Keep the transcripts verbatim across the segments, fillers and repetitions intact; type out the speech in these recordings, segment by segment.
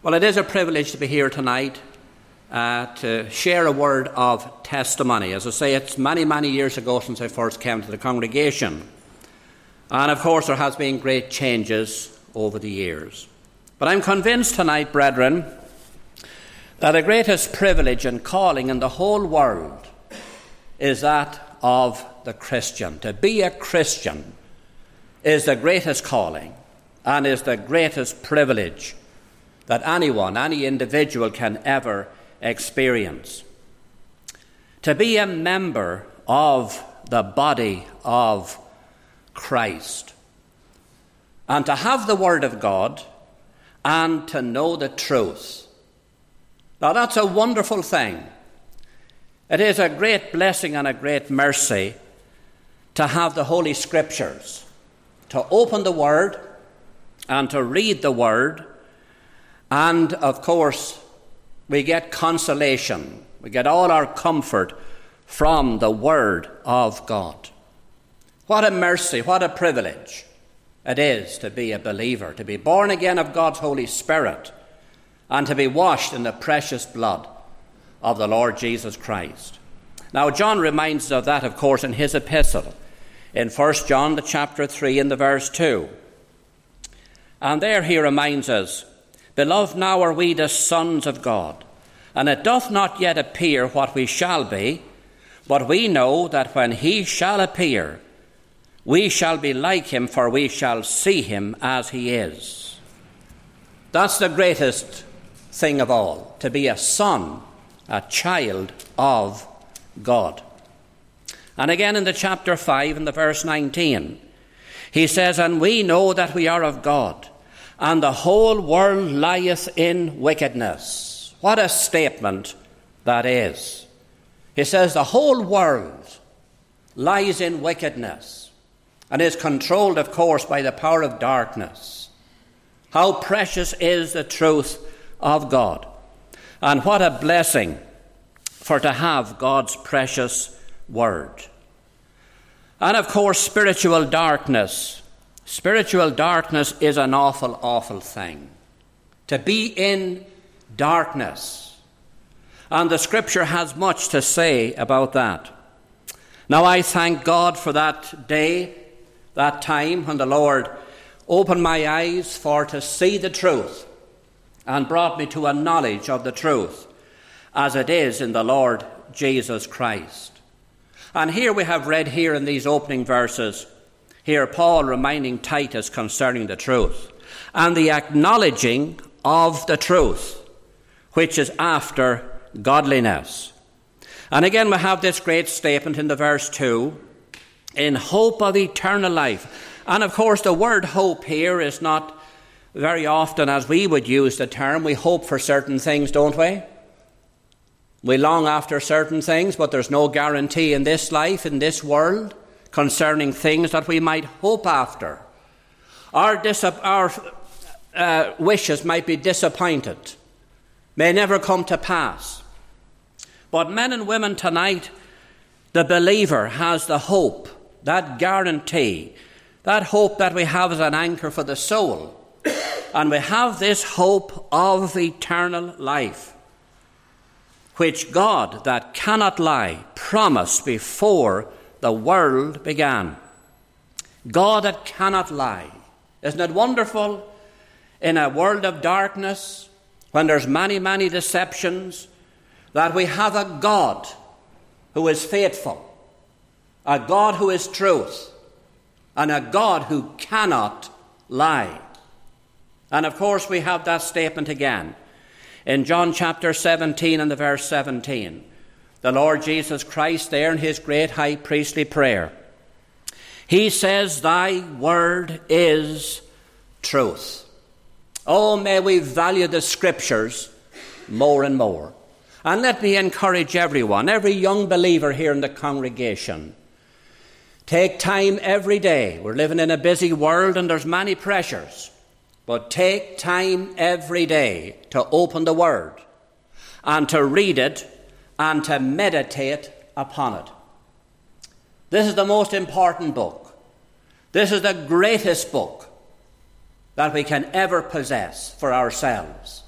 Well, it is a privilege to be here tonight uh, to share a word of testimony. As I say, it's many, many years ago since I first came to the congregation. And of course, there has been great changes over the years. But I'm convinced tonight, brethren, that the greatest privilege and calling in the whole world is that of the Christian. To be a Christian is the greatest calling and is the greatest privilege that anyone, any individual can ever experience. To be a member of the body of Christ and to have the Word of God and to know the truth. Now that's a wonderful thing. It is a great blessing and a great mercy to have the Holy Scriptures, to open the Word and to read the Word. And, of course, we get consolation. We get all our comfort from the Word of God. What a mercy, what a privilege it is to be a believer, to be born again of God's Holy Spirit, and to be washed in the precious blood of the Lord Jesus Christ. Now, John reminds us of that, of course, in his epistle, in First John, the chapter three, and the verse two. And there he reminds us, "Beloved, now are we the sons of God, and it doth not yet appear what we shall be, but we know that when he shall appear, we shall be like him, for we shall see him as he is." That's the greatest thing of all, to be a son, a child of God. And again in the chapter five, in the verse nineteen, he says, "And we know that we are of God, and the whole world lieth in wickedness." What a statement that is. He says the whole world lies in wickedness and is controlled, of course, by the power of darkness. How precious is the truth of God. And what a blessing for to have God's precious word. And, of course, spiritual darkness. Spiritual darkness is an awful, awful thing. To be in darkness. And the Scripture has much to say about that. Now, I thank God for that day, that time when the Lord opened my eyes for to see the truth and brought me to a knowledge of the truth as it is in the Lord Jesus Christ. And here we have read here in these opening verses, here Paul reminding Titus concerning the truth and the acknowledging of the truth, which is after godliness. And again we have this great statement in the verse two, "In hope of eternal life." And of course the word hope here is not very often as we would use the term. We hope for certain things, don't we? We long after certain things, but there's no guarantee in this life, in this world, concerning things that we might hope after. Our, dis- our uh, wishes might be disappointed, may never come to pass. But men and women tonight, the believer has the hope, that guarantee, that hope that we have as an anchor for the soul. And we have this hope of eternal life, which God, that cannot lie, promised before the world began. God that cannot lie. Isn't it wonderful in a world of darkness, when there's many, many deceptions, that we have a God who is faithful, a God who is truth, and a God who cannot lie. And of course we have that statement again in John chapter seventeen and the verse seventeen. The Lord Jesus Christ there in his great high priestly prayer. He says, "Thy word is truth." Oh, may we value the Scriptures more and more. And let me encourage everyone, every young believer here in the congregation. Take time every day. We're living in a busy world and there's many pressures. But take time every day to open the Word and to read it and to meditate upon it. This is the most important book. This is the greatest book that we can ever possess for ourselves.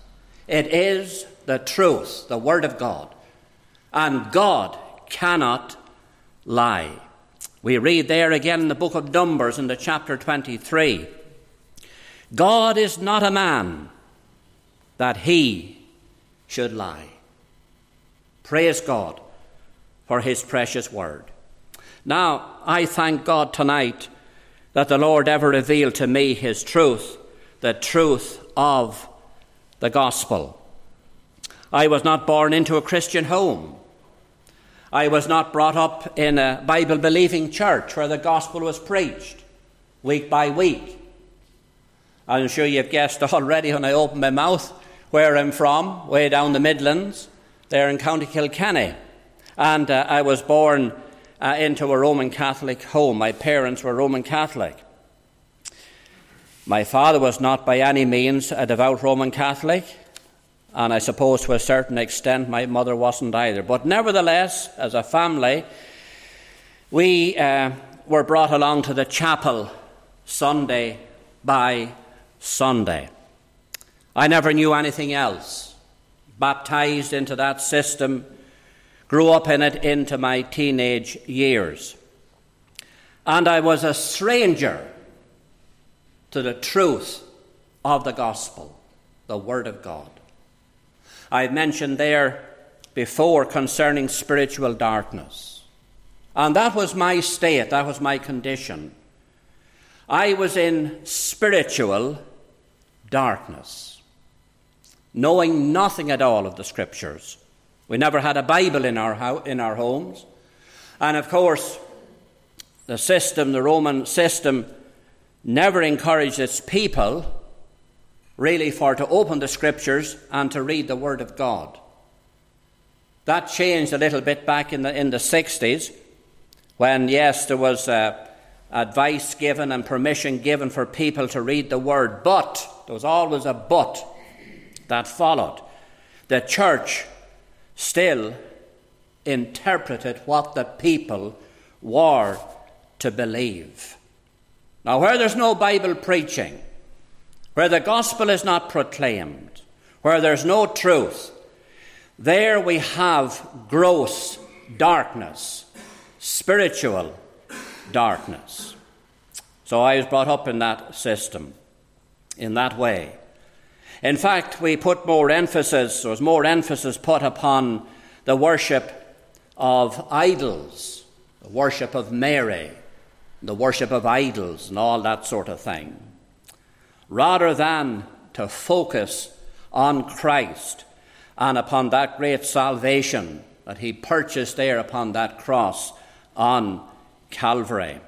It is the truth, the Word of God. And God cannot lie. We read there again in the book of Numbers in the chapter twenty-three. God is not a man that he should lie. Praise God for his precious word. Now, I thank God tonight that the Lord ever revealed to me his truth, the truth of the gospel. I was not born into a Christian home. I was not brought up in a Bible-believing church where the gospel was preached week by week. I'm sure you've guessed already when I opened my mouth where I'm from, way down the Midlands, there in County Kilkenny. And uh, I was born uh, into a Roman Catholic home. My parents were Roman Catholic. My father was not by any means a devout Roman Catholic, and I suppose to a certain extent my mother wasn't either. But nevertheless, as a family, we uh, were brought along to the chapel Sunday by Sunday. I never knew anything else. Baptized into that system, grew up in it into my teenage years. And I was a stranger to the truth of the gospel, the Word of God. I mentioned there before concerning spiritual darkness. And that was my state, that was my condition. I was in spiritual darkness, knowing nothing at all of the Scriptures. We never had a Bible in our ho- in our homes. And of course, the system, the Roman system, never encouraged its people really for to open the Scriptures and to read the Word of God. That changed a little bit back in the in the sixties, when, yes, there was uh, advice given and permission given for people to read the Word, but there was always a but that followed. The church still interpreted what the people were to believe. Now, where there's no Bible preaching, where the gospel is not proclaimed, where there's no truth, there we have gross darkness, spiritual darkness. So I was brought up in that system, in that way. In fact, we put more emphasis, there was more emphasis put upon the worship of idols, the worship of Mary, the worship of idols and all that sort of thing, rather than to focus on Christ and upon that great salvation that he purchased there upon that cross on Calvary.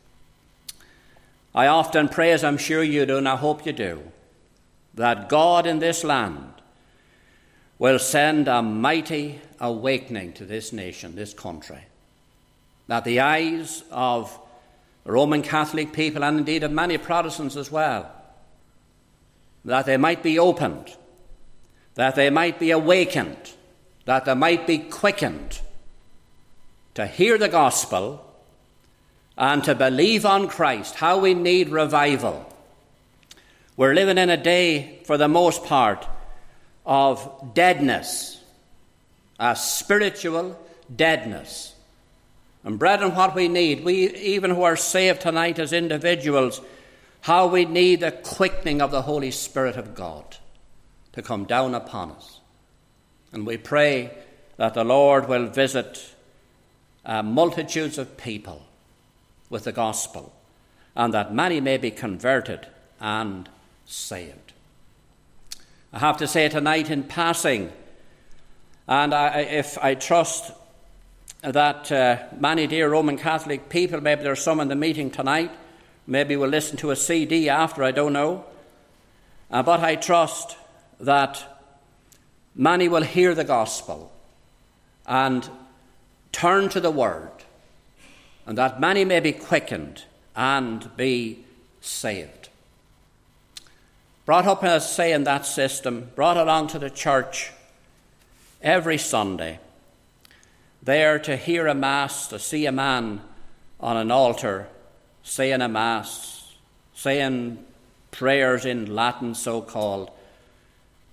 I often pray, as I'm sure you do, and I hope you do, that God in this land will send a mighty awakening to this nation, this country, that the eyes of Roman Catholic people, and indeed of many Protestants as well, that they might be opened, that they might be awakened, that they might be quickened to hear the gospel and to believe on Christ. How we need revival. We're living in a day, for the most part, of deadness, a spiritual deadness. And brethren, what we need, we even who are saved tonight as individuals, how we need the quickening of the Holy Spirit of God to come down upon us. And we pray that the Lord will visit uh, multitudes of people with the gospel, and that many may be converted and saved. I have to say tonight in passing, and I, if I trust that uh, many dear Roman Catholic people, maybe there's some in the meeting tonight, maybe we'll listen to a C D after, I don't know, uh, but I trust that many will hear the gospel and turn to the Word, and that many may be quickened and be saved. Brought up, as I say, in that system, brought along to the church every Sunday, there to hear a Mass, to see a man on an altar saying a Mass, saying prayers in Latin so-called,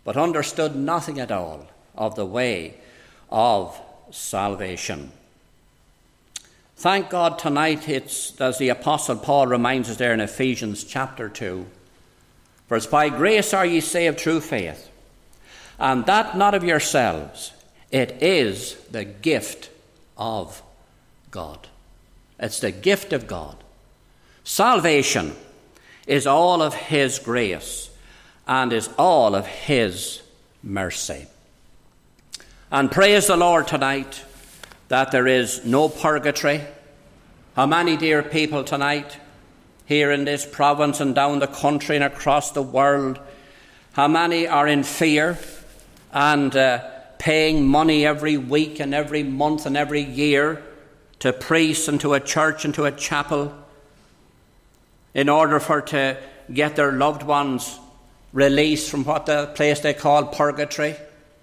but understood nothing at all of the way of salvation. Thank God tonight, it's as the Apostle Paul reminds us there in Ephesians chapter two, for it's by grace are ye saved through faith, and that not of yourselves, it is the gift of God. It's the gift of God. Salvation is all of his grace and is all of his mercy. And praise the Lord tonight that there is no purgatory. How many dear people tonight here in this province and down the country and across the world, how many are in fear and uh, paying money every week and every month and every year to priests and to a church and to a chapel in order for to get their loved ones released from what the place they call purgatory?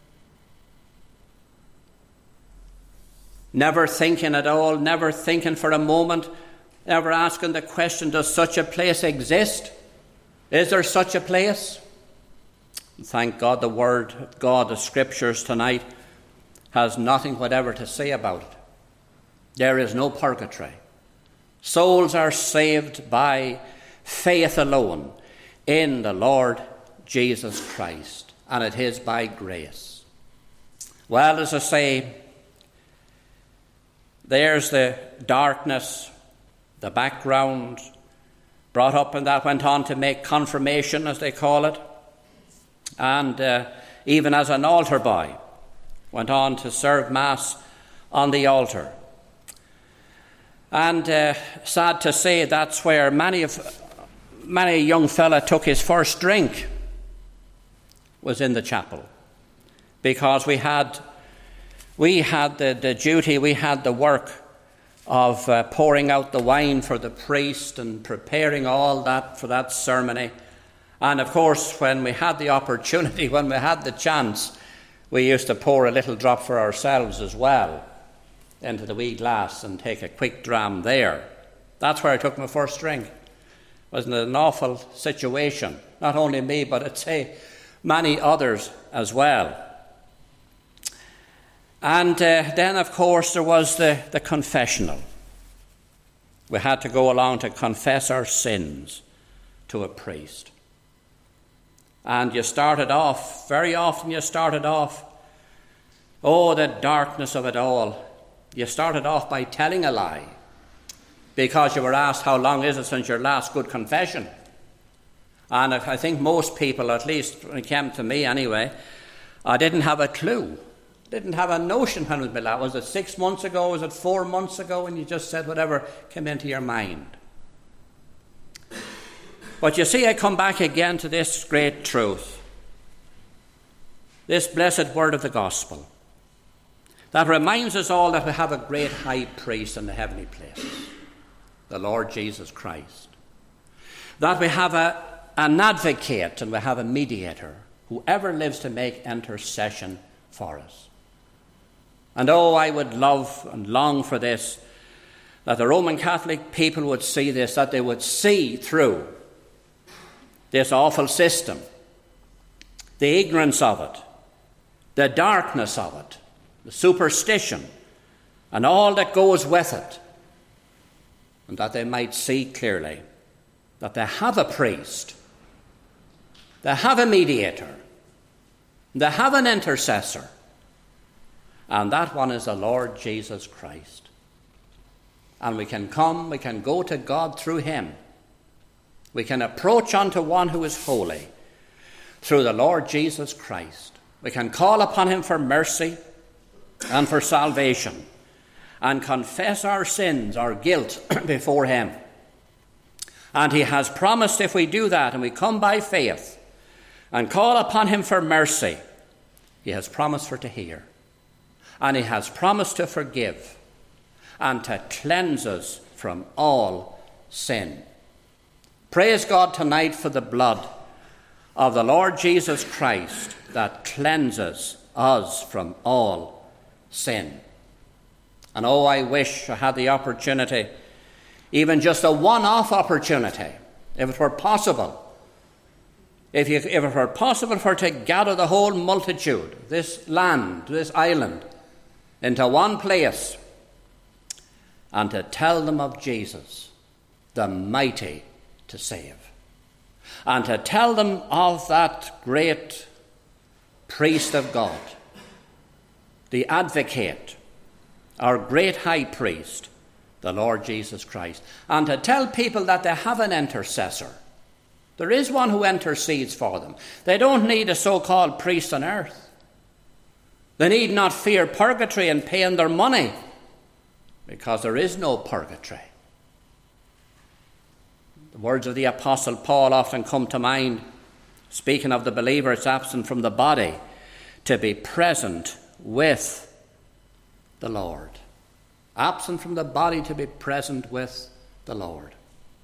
Never thinking at all, never thinking for a moment, never asking the question, does such a place exist? Is there such a place? Thank God the Word of God, the Scriptures tonight, has nothing whatever to say about it. There is no purgatory. Souls are saved by faith alone in the Lord Jesus Christ, and it is by grace. Well, as I say, there's the darkness, the background, brought up, and that went on to make confirmation, as they call it, and uh, even as an altar boy, went on to serve Mass on the altar. And uh, sad to say, that's where many of many a young fella took his first drink, was in the chapel, because we had we had the, the duty, we had the work of uh, pouring out the wine for the priest and preparing all that for that ceremony. And of course, when we had the opportunity, when we had the chance, we used to pour a little drop for ourselves as well into the wee glass and take a quick dram there. That's where I took my first drink. Wasn't it an awful situation? Not only me, but I'd say many others as well. And uh, then, of course, there was the, the confessional. We had to go along to confess our sins to a priest. And you started off, very often you started off, oh, the darkness of it all. You started off by telling a lie, because you were asked, how long is it since your last good confession? And I think most people, at least when it came to me anyway, I didn't have a clue. Didn't have a notion when it was my last. Was it six months ago? Was it four months ago? And you just said whatever came into your mind. But you see, I come back again to this great truth, this blessed word of the gospel, that reminds us all that we have a great high priest in the heavenly places, the Lord Jesus Christ. That we have a, an advocate and we have a mediator, whoever lives to make intercession for us. And oh, I would love and long for this, that the Roman Catholic people would see this, that they would see through this awful system, the ignorance of it, the darkness of it, the superstition, and all that goes with it, and that they might see clearly that they have a priest, they have a mediator, they have an intercessor, and that one is the Lord Jesus Christ. And we can come, we can go to God through him. We can approach unto one who is holy through the Lord Jesus Christ. We can call upon him for mercy and for salvation and confess our sins, our guilt before him. And he has promised, if we do that and we come by faith and call upon him for mercy, he has promised for to hear. And he has promised to forgive and to cleanse us from all sin. Praise God tonight for the blood of the Lord Jesus Christ that cleanses us from all sin. And oh, I wish I had the opportunity, even just a one-off opportunity, if it were possible, if, you, if it were possible for her to gather the whole multitude, this land, this island, into one place, and to tell them of Jesus, the mighty to save, and to tell them of that great priest of God, the advocate, our great high priest, the Lord Jesus Christ, and to tell people that they have an intercessor. There is one who intercedes for them. They don't need a so-called priest on earth. They need not fear purgatory and paying their money, because there is no purgatory. The words of the Apostle Paul often come to mind, speaking of the believers absent from the body, to be present with the Lord. Absent from the body, to be present with the Lord.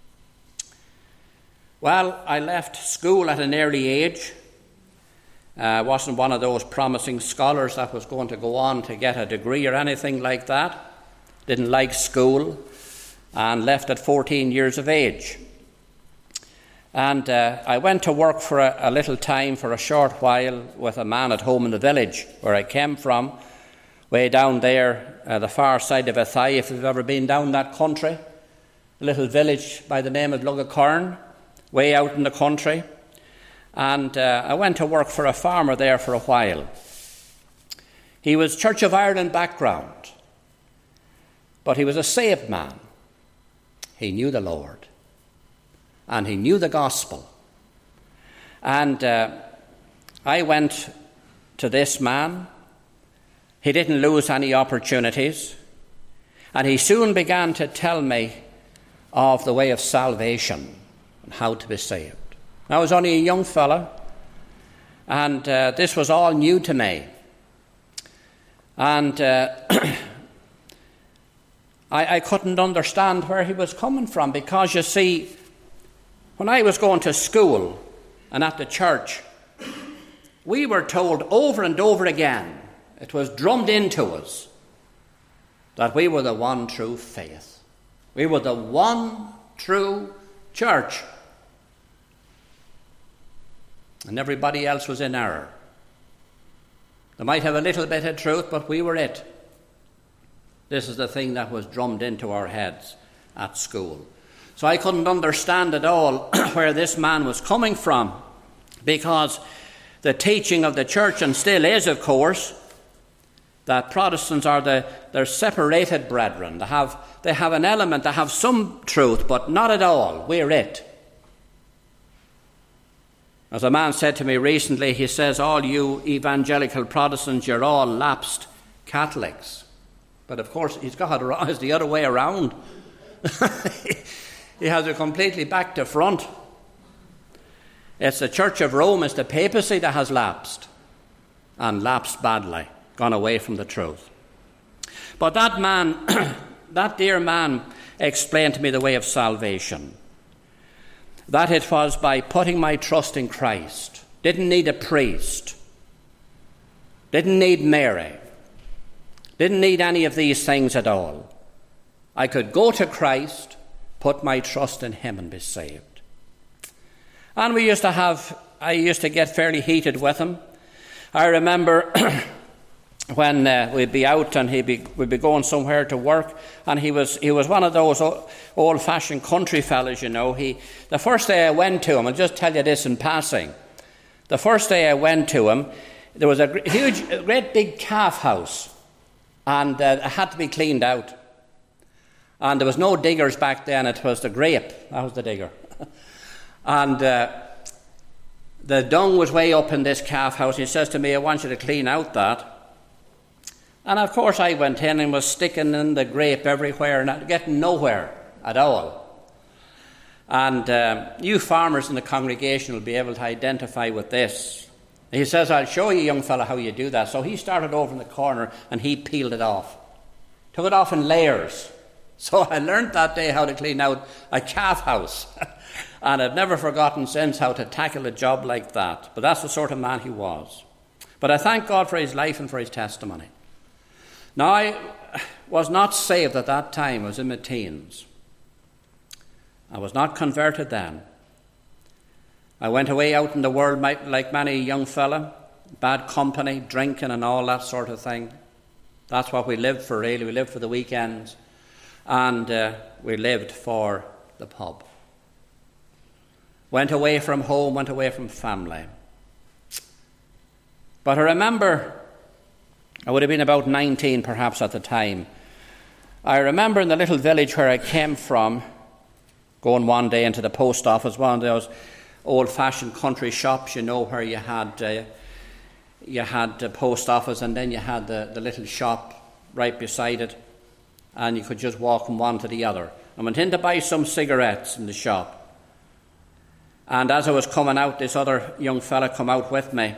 Well, I left school at an early age. I uh, wasn't one of those promising scholars that was going to go on to get a degree or anything like that. Didn't like school, and left at fourteen years of age. And uh, I went to work for a, a little time, for a short while, with a man at home in the village where I came from, way down there, uh, the far side of Athy, if you've ever been down that country. A little village by the name of Lugacorn, way out in the country. And uh, I went to work for a farmer there for a while. He was Church of Ireland background, but he was a saved man. He knew the Lord, and he knew the gospel. And uh, I went to this man. He didn't lose any opportunities, and he soon began to tell me of the way of salvation and how to be saved. I was only a young fella, and uh, this was all new to me. And uh, I, I couldn't understand where he was coming from, because, you see, when I was going to school and at the church, we were told over and over again, it was drummed into us, that we were the one true faith. We were the one true church. And everybody else was in error. They might have a little bit of truth, but we were it. This is the thing that was drummed into our heads at school. So I couldn't understand at all where this man was coming from, because the teaching of the church, and still is, of course, that Protestants are the they're separated brethren. They have they have an element, they have some truth, but not at all. We're it. As a man said to me recently, he says, all you evangelical Protestants, you're all lapsed Catholics. But of course, he's got it it's the other way around. He has it completely back to front. It's the Church of Rome, it's the papacy that has lapsed, and lapsed badly, gone away from the truth. But that man, that dear man, explained to me the way of salvation. That it was by putting my trust in Christ. Didn't need a priest. Didn't need Mary. Didn't need any of these things at all. I could go to Christ, put my trust in him, and be saved. And we used to have, I used to get fairly heated with him. I remember when uh, we'd be out and he'd be, we'd be going somewhere to work, and he was he was one of those old-fashioned country fellas, you know. He the first day I went to him, I'll just tell you this in passing. The first day I went to him, there was a huge, a great big calf house, and uh, it had to be cleaned out. And there was no diggers back then. It was the grape. That was the digger. and uh, the dung was way up in this calf house. He says to me, I want you to clean out that. And of course I went in and was sticking in the grape everywhere and getting nowhere at all. And um, you farmers in the congregation will be able to identify with this. He says, I'll show you, young fella, how you do that. So he started over in the corner and he peeled it off. Took it off in layers. So I learned that day how to clean out a calf house. And I've never forgotten since how to tackle a job like that. But that's the sort of man he was. But I thank God for his life and for his testimony. Now, I was not saved at that time. I was in my teens. I was not converted then. I went away out in the world like many young fella, bad company, drinking and all that sort of thing. That's what we lived for, really. We lived for the weekends, and uh, we lived for the pub. Went away from home, went away from family. But I remember, I would have been about nineteen perhaps at the time. I remember in the little village where I came from, going one day into the post office, one of those old-fashioned country shops, you know, where you had uh, you had the post office and then you had the, the little shop right beside it, and you could just walk from one to the other. I went in to buy some cigarettes in the shop, and as I was coming out, this other young fella come out with me,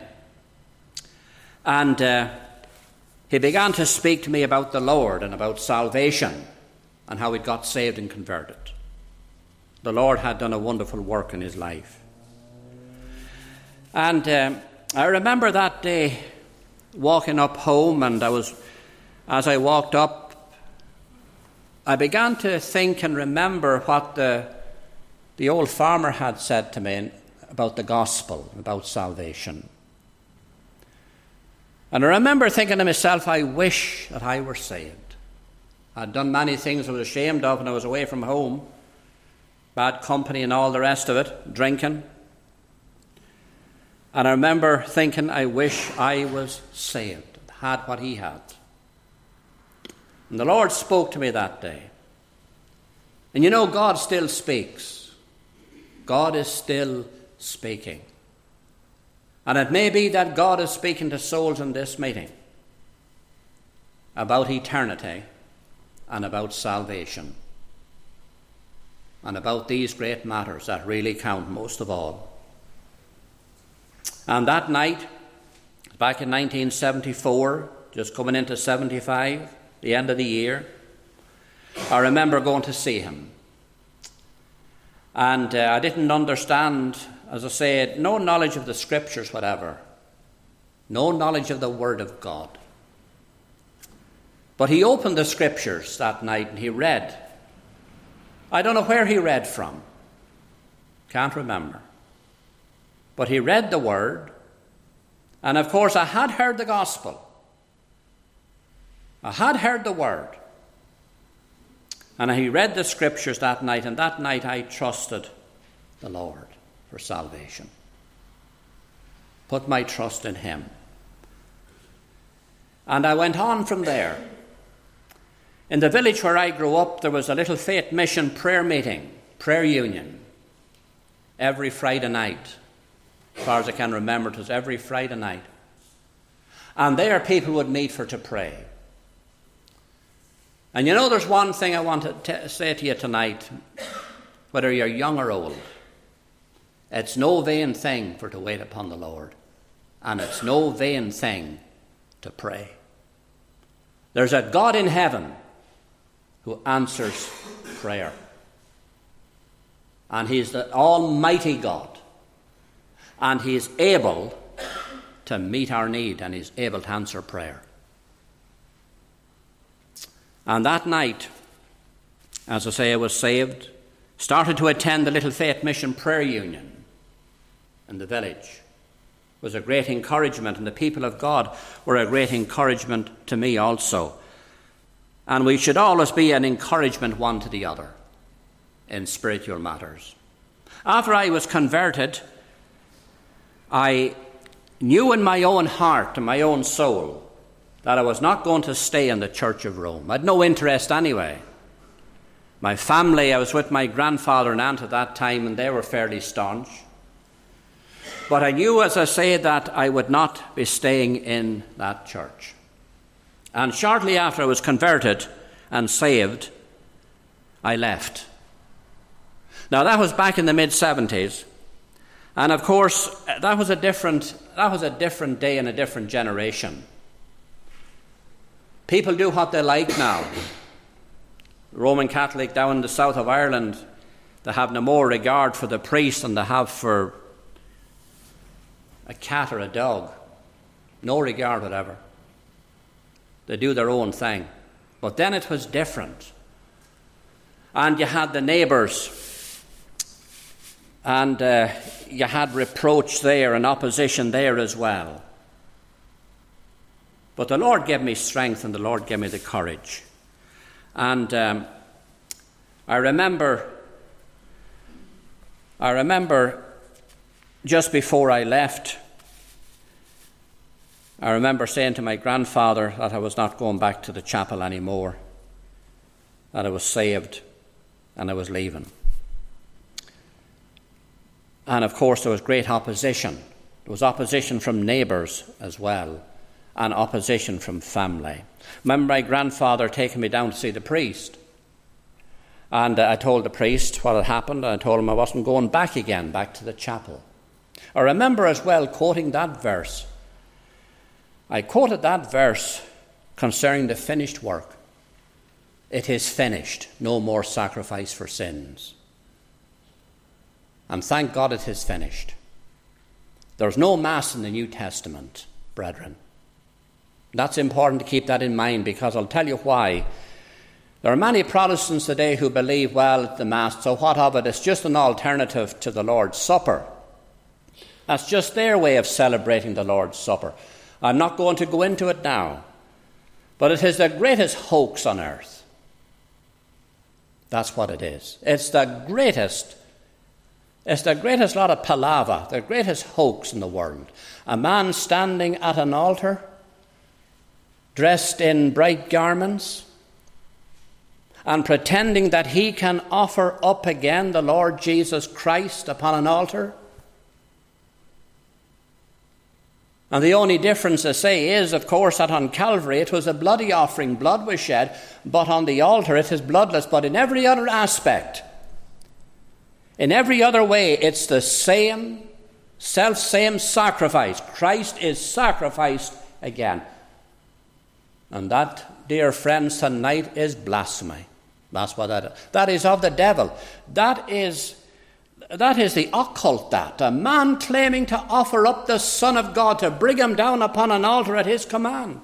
and uh, he began to speak to me about the Lord and about salvation and how he'd got saved and converted. The Lord had done a wonderful work in his life. And um, I remember that day walking up home, and I was, as I walked up, I began to think and remember what the, the old farmer had said to me about the gospel, about salvation. And I remember thinking to myself, I wish that I were saved. I'd done many things I was ashamed of when I was away from home. Bad company and all the rest of it, drinking. And I remember thinking, I wish I was saved, had what he had. And the Lord spoke to me that day. And you know, God still speaks. God is still speaking. And it may be that God is speaking to souls in this meeting about eternity and about salvation and about these great matters that really count most of all. And that night, back in nineteen seventy-four, just coming into seventy-five, the end of the year, I remember going to see him. And uh, I didn't understand, as I said, no knowledge of the Scriptures, whatever. No knowledge of the Word of God. But he opened the Scriptures that night and he read. I don't know where he read from. Can't remember. But he read the Word. And of course I had heard the gospel. I had heard the Word. And he read the Scriptures that night, and that night I trusted the Lord for salvation. Put my trust in him. And I went on from there. In the village where I grew up, there was a little Faith Mission prayer meeting, prayer union, every Friday night. As far as I can remember, it was every Friday night. And there people would meet for to pray. And you know, there's one thing I want to t- say to you tonight, whether you're young or old. It's no vain thing for to wait upon the Lord. And it's no vain thing to pray. There's a God in heaven who answers prayer. And he's the Almighty God. And he's able to meet our need, and he's able to answer prayer. And that night, as I say, I was saved, started to attend the Little Faith Mission Prayer Union in the village. It was a great encouragement, and the people of God were a great encouragement to me also. And we should always be an encouragement one to the other in spiritual matters. After I was converted, I knew in my own heart and my own soul that I was not going to stay in the Church of Rome. I had no interest anyway. My family, I was with my grandfather and aunt at that time, and they were fairly staunch. But I knew, as I say, that I would not be staying in that church. And shortly after I was converted and saved, I left. Now, that was back in the mid-seventies. And of course, that was a different, that was a different day and a different generation. People do what they like now. The Roman Catholic down in the south of Ireland, they have no more regard for the priest than they have for a cat or a dog. No regard whatever. They do their own thing. But then it was different. And you had the neighbours And uh, you had reproach there and opposition there as well. But the Lord gave me strength and the Lord gave me the courage. And um, I remember, I remember just before I left, I remember saying to my grandfather that I was not going back to the chapel anymore, that I was saved and I was leaving. And of course there was great opposition. There was opposition from neighbours as well, and opposition from family. Remember my grandfather taking me down to see the priest. And uh, I told the priest what had happened, and I told him I wasn't going back again, back to the chapel. I remember as well quoting that verse. I quoted that verse concerning the finished work. It is finished, no more sacrifice for sins. And thank God it is finished. There's no Mass in the New Testament, brethren. That's important to keep that in mind, because I'll tell you why. There are many Protestants today who believe, well, the Mass, so what of it? It's just an alternative to the Lord's Supper. That's just their way of celebrating the Lord's Supper. I'm not going to go into it now, but it is the greatest hoax on earth. That's what it is. It's the greatest, it's the greatest lot of palaver, the greatest hoax in the world. A man standing at an altar, dressed in bright garments, and pretending that he can offer up again the Lord Jesus Christ upon an altar. And the only difference, I say, is, of course, that on Calvary it was a bloody offering, blood was shed, but on the altar it is bloodless. But in every other aspect, in every other way, it's the same, self-same sacrifice. Christ is sacrificed again. And that, dear friends, tonight is blasphemy. That's what that is. That is of the devil. That is... That is the occult, that. A man claiming to offer up the Son of God, to bring him down upon an altar at his command.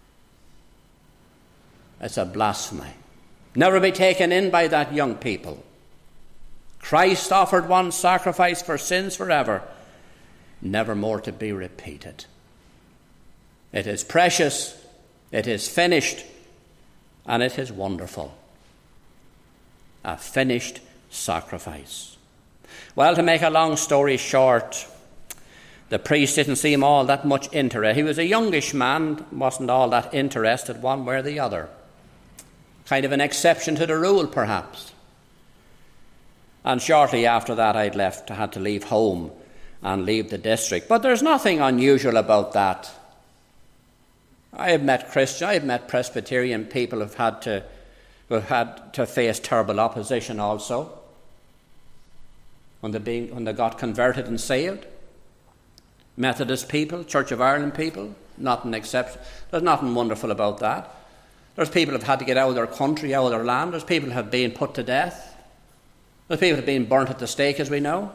It's a blasphemy. Never be taken in by that, young people. Christ offered one sacrifice for sins forever, never more to be repeated. It is precious, it is finished, and it is wonderful. A finished sacrifice. Well, to make a long story short, the priest didn't seem all that much interested. He was a youngish man, wasn't all that interested one way or the other. Kind of an exception to the rule, perhaps. And shortly after that, I'd left. I had to leave home and leave the district. But there's nothing unusual about that. I have met Christian, I have met Presbyterian people who've had to, who've had to face terrible opposition also. When they, being, when they got converted and saved. Methodist people, Church of Ireland people, not an exception. There's nothing wonderful about that. There's people who have had to get out of their country, out of their land. There's people who have been put to death. There's people who have been burnt at the stake, as we know,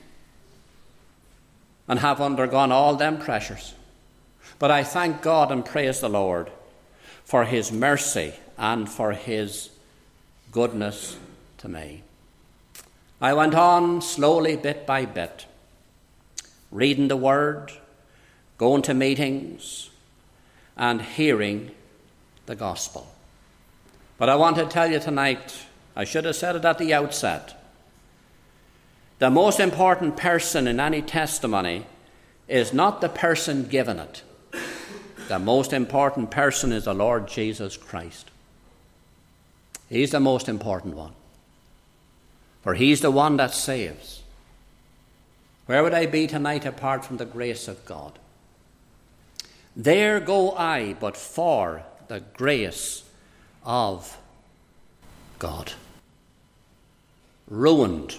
and have undergone all them pressures. But I thank God and praise the Lord for his mercy and for his goodness to me. I went on slowly, bit by bit, reading the Word, going to meetings, and hearing the gospel. But I want to tell you tonight, I should have said it at the outset, the most important person in any testimony is not the person giving it. The most important person is the Lord Jesus Christ. He's the most important one. For he's the one that saves. Where would I be tonight apart from the grace of God? There go I, but for the grace of God. Ruined,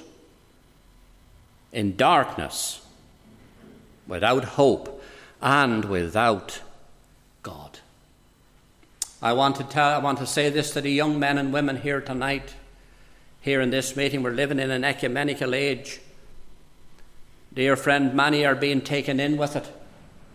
in darkness, without hope, and without God. I want to tell, I want to say this to the young men and women here tonight. Here in this meeting, we're living in an ecumenical age. Dear friend, many are being taken in with it.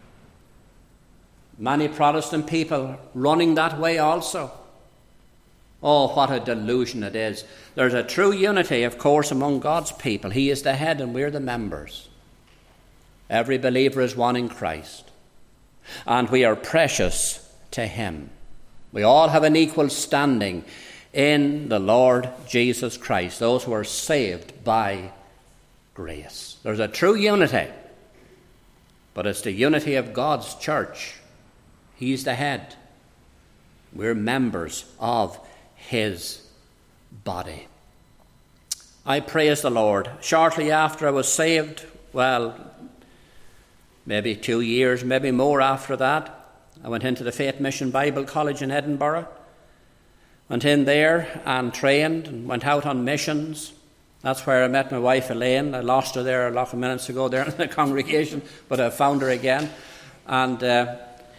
Many Protestant people running that way also. Oh, what a delusion it is. There's a true unity, of course, among God's people. He is the head and we're the members. Every believer is one in Christ. And we are precious to him. We all have an equal standing in the Lord Jesus Christ, those who are saved by grace. There's a true unity, but it's the unity of God's church. He's the head. We're members of his body. I praise the Lord. Shortly after I was saved, well, maybe two years, maybe more after that, I went into the Faith Mission Bible College in Edinburgh. Went in there and trained and went out on missions. That's where I met my wife Elaine. I lost her there a lot of minutes ago there in the congregation, but I found her again. And uh,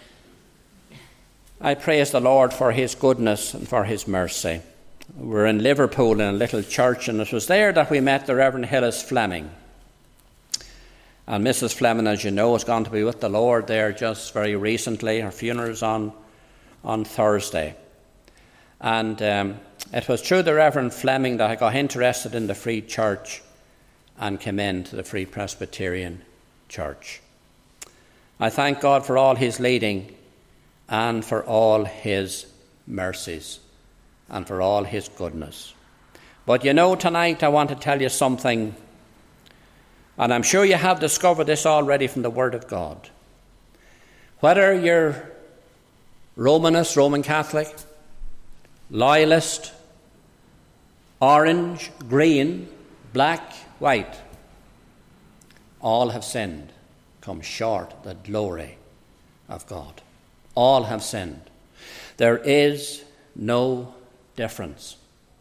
I praise the Lord for his goodness and for his mercy. We're in Liverpool in a little church, and it was there that we met the Reverend Hillis Fleming. And Missus Fleming, as you know, has gone to be with the Lord there just very recently. Her funeral's on, on Thursday. And um, it was through the Reverend Fleming that I got interested in the Free Church and came into the Free Presbyterian Church. I thank God for all his leading and for all his mercies and for all his goodness. But you know, tonight I want to tell you something, and I'm sure you have discovered this already from the Word of God. Whether you're Romanist, Roman Catholic, Loyalist, orange, green, black, white, all have sinned, come short of the glory of God. All have sinned. There is no difference.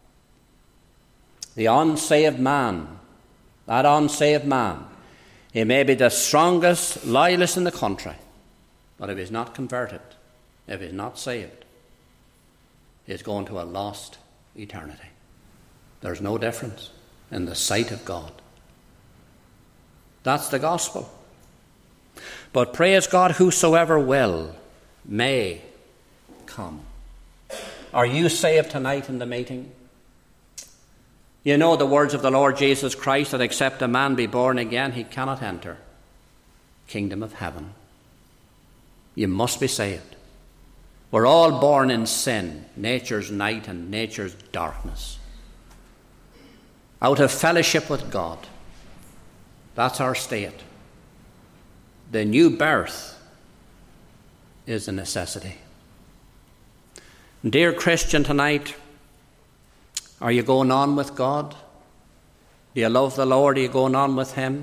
The unsaved man, that unsaved man, he may be the strongest loyalist in the country, but if he's not converted, if he's not saved, he's going to a lost eternity. There's no difference in the sight of God. That's the gospel. But praise God, whosoever will may come. Are you saved tonight in the meeting? You know the words of the Lord Jesus Christ, that except a man be born again, he cannot enter the kingdom of heaven. You must be saved. We're all born in sin, nature's night and nature's darkness. Out of fellowship with God. That's our state. The new birth is a necessity. Dear Christian, tonight, are you going on with God? Do you love the Lord? Are you going on with him?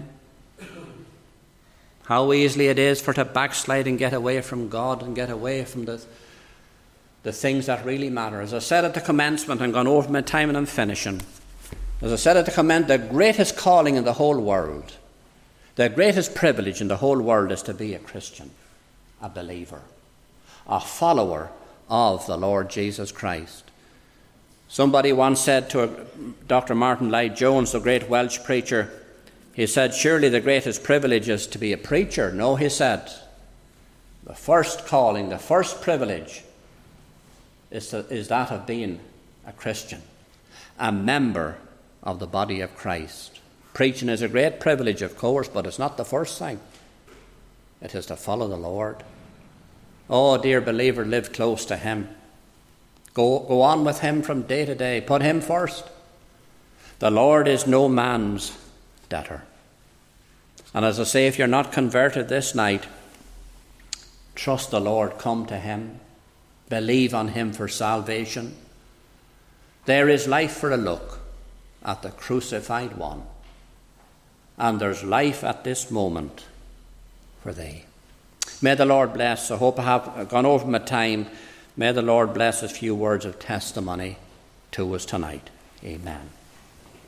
How easily it is for to backslide and get away from God and get away from the, the things that really matter. As I said at the commencement, I'm going over my time and I'm finishing. As I said at the commencement, the greatest calling in the whole world, the greatest privilege in the whole world is to be a Christian, a believer, a follower of the Lord Jesus Christ. Somebody once said to Doctor Martin Lloyd-Jones, the great Welsh preacher, he said, surely the greatest privilege is to be a preacher. No, he said, the first calling, the first privilege is, to, is that of being a Christian, a member of the body of Christ. Preaching is a great privilege, of course, but it's not the first thing. It is to follow the Lord. Oh, dear believer, live close to him. Go, go on with him from day to day. Put him first. The Lord is no man's debtor. And as I say, if you're not converted this night, trust the Lord, come to him, believe on him for salvation. There is life for a look at the crucified one, and there's life at this moment for thee. May the Lord bless. I hope I have gone over my time. May the Lord bless his few words of testimony to us tonight. Amen.